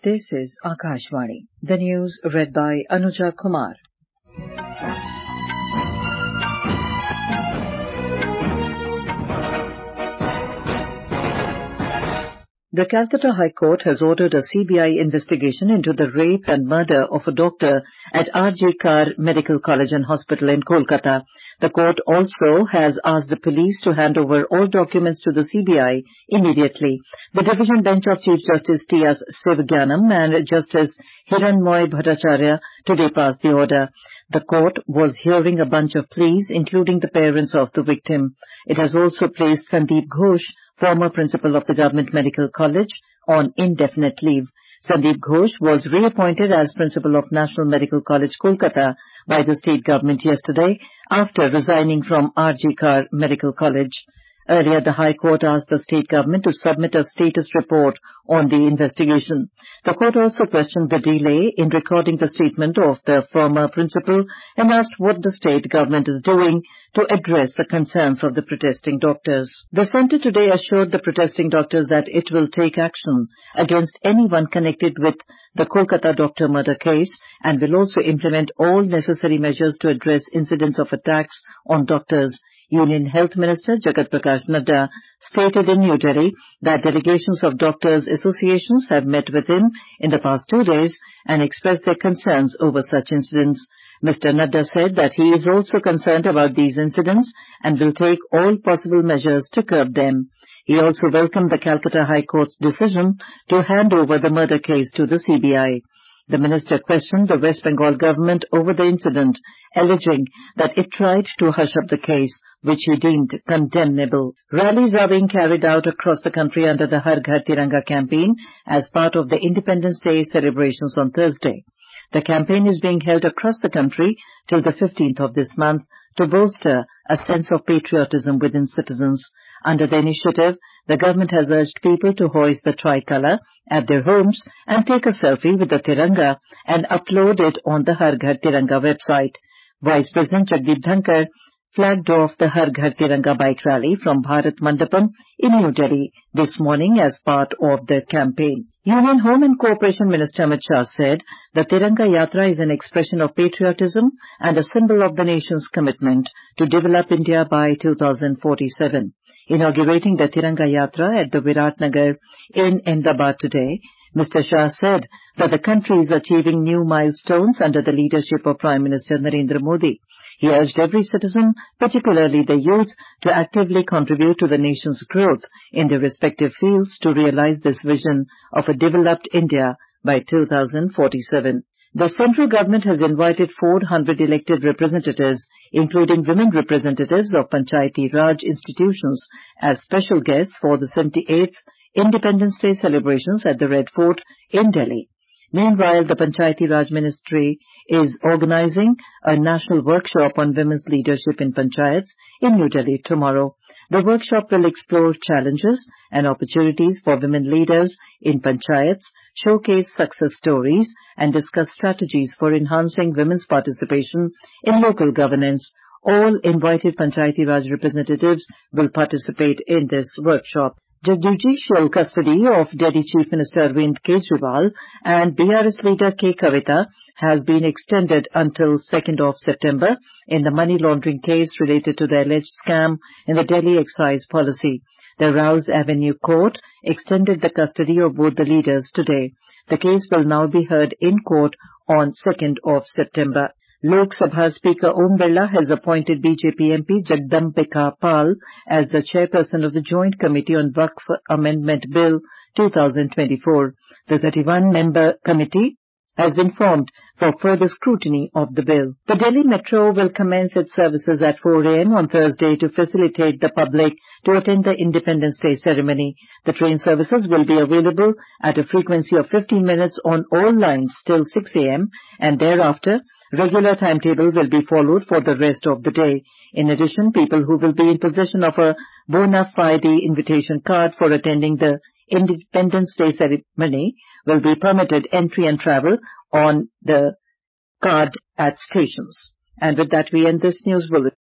This is Akashvani. The news read by Anuja Kumar. The Calcutta High Court has ordered a CBI investigation into the rape and murder of a doctor at R.G. Kar Medical College and Hospital in Kolkata. The court also has asked the police to hand over all documents to the CBI immediately. The division bench of Chief Justice T.S. Sivagyanam and Justice Hiranmoy Bhattacharya today passed the order. The court was hearing a bunch of pleas, including the parents of the victim. It has also placed Sandeep Ghosh, former principal of the Government Medical College, on indefinite leave. Sandeep Ghosh was reappointed as principal of National Medical College, Kolkata, by the state government yesterday after resigning from R.G. Kar Medical College. Earlier, the High Court asked the state government to submit a status report on the investigation. The court also questioned the delay in recording the statement of the former principal and asked what the state government is doing to address the concerns of the protesting doctors. The centre today assured the protesting doctors that it will take action against anyone connected with the Kolkata doctor murder case and will also implement all necessary measures to address incidents of attacks on doctors. Union Health Minister Jagat Prakash Nadda stated in New Delhi that delegations of doctors' associations have met with him in the past 2 days and expressed their concerns over such incidents. Mr. Nadda said that he is also concerned about these incidents and will take all possible measures to curb them. He also welcomed the Calcutta High Court's decision to hand over the murder case to the CBI. The minister questioned the West Bengal government over the incident, alleging that it tried to hush up the case, which he deemed condemnable. Rallies are being carried out across the country under the Har Ghar Tiranga campaign as part of the Independence Day celebrations on Thursday. The campaign is being held across the country till the 15th of this month to bolster a sense of patriotism within citizens. Under the initiative, the government has urged people to hoist the tricolour at their homes and take a selfie with the Tiranga and upload it on the Har Ghar Tiranga website. Vice President Jagdeep Dhankar flagged off the Har Ghar Tiranga bike rally from Bharat Mandapam in New Delhi this morning as part of the campaign. Union Home and Cooperation Minister Amit Shah said the Tiranga Yatra is an expression of patriotism and a symbol of the nation's commitment to develop India by 2047. Inaugurating the Tiranga Yatra at the Virat Nagar in Ahmedabad today, Mr. Shah said that the country is achieving new milestones under the leadership of Prime Minister Narendra Modi. He urged every citizen, particularly the youth, to actively contribute to the nation's growth in their respective fields to realize this vision of a developed India by 2047. The central government has invited 400 elected representatives, including women representatives of Panchayati Raj institutions, as special guests for the 78th Independence Day celebrations at the Red Fort in Delhi. Meanwhile, the Panchayati Raj Ministry is organizing a national workshop on women's leadership in panchayats in New Delhi tomorrow. The workshop will explore challenges and opportunities for women leaders in panchayats, showcase success stories, and discuss strategies for enhancing women's participation in local governance. All invited Panchayati Raj representatives will participate in this workshop. The judicial custody of Delhi Chief Minister Arvind Kejriwal and BRS leader K. Kavita has been extended until 2nd of September in the money laundering case related to the alleged scam in the Delhi excise policy. The Rouse Avenue Court extended the custody of both the leaders today. The case will now be heard in court on 2nd of September. Lok Sabha Speaker Om Birla has appointed BJP MP Jagdambika Pal as the chairperson of the Joint Committee on Waqf Amendment Bill 2024. The 31-member committee has been formed for further scrutiny of the bill. The Delhi Metro will commence its services at 4 a.m. on Thursday to facilitate the public to attend the Independence Day ceremony. The train services will be available at a frequency of 15 minutes on all lines till 6 a.m. and thereafter regular timetable will be followed for the rest of the day. In addition, people who will be in possession of a bona fide invitation card for attending the Independence Day ceremony will be permitted entry and travel on the card at stations. And with that, we end this news bulletin.